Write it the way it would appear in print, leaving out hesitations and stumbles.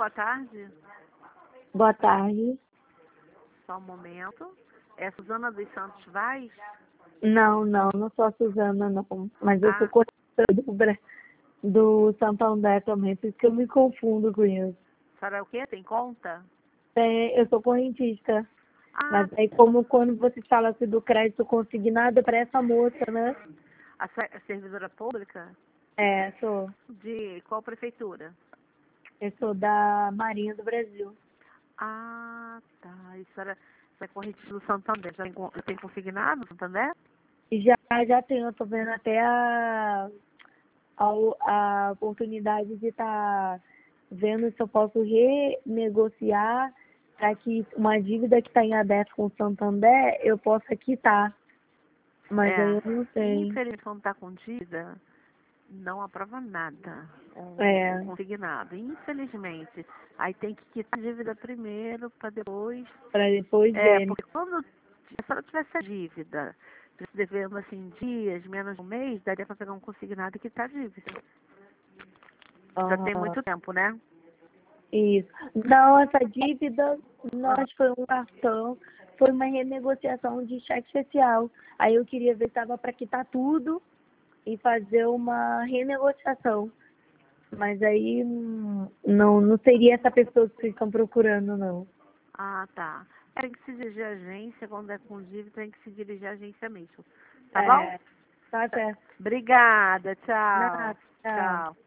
boa tarde. Boa tarde. Só um momento. É a Suzana dos Santos Vaz? Não sou a Suzana, não. Mas eu sou Ah, corretora do Santander também, por isso que eu me confundo com isso. a senhora é o quê? Tem conta? Eu sou correntista. Ah, Mas aí, como quando você fala assim do crédito consignado, é para essa moça, né? a servidora pública? Sou. De qual prefeitura? Eu sou da Marinha do Brasil. Ah, tá. E a senhora é correntista do Santander. Já tem consignado no Santander? E já tenho, eu tô vendo até a oportunidade de estar vendo se eu posso renegociar para que uma dívida que está em aberto com o Santander eu possa quitar. Mas aí É. eu não sei. Infelizmente, quando está com dívida, não aprova nada o É, consignado. Infelizmente. Aí tem que quitar a dívida primeiro, para depois. para depois ver. Porque quando a senhora tivesse a dívida, se devendo assim dias, menos de um mês, daria para pegar um consignado e quitar a dívida. Já tem Aham, muito tempo, né? isso. Não, essa dívida Ah, nós foi um cartão, foi uma renegociação de cheque especial. Aí eu queria ver se estava para quitar tudo e fazer uma renegociação. Mas aí não seria essa pessoa que vocês estão procurando, não. tá. Tem que se dirigir à agência, quando é com dívida, tem que se dirigir à agência mesmo. Tá bom? É, tá certo. Obrigada, tchau. Nada, tchau. Tchau.